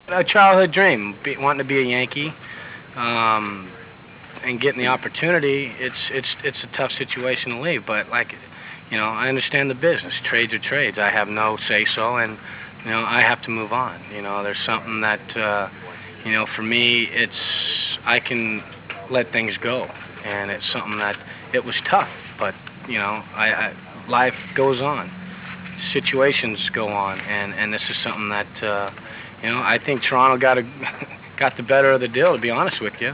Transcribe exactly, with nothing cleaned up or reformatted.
A childhood dream, be, wanting to be a Yankee, um, and getting the opportunity. It's it's it's a tough situation to leave, but like, you know, I understand the business. Trades are trades. I have no say so, and you know, I have to move on. You know, there's something that uh, you know, for me, it's I can let things go, and it's something that it was tough, but you know, I, I life goes on, situations go on, and and this is something that uh, you know, I think Toronto got a got the better of the deal. To be honest with you,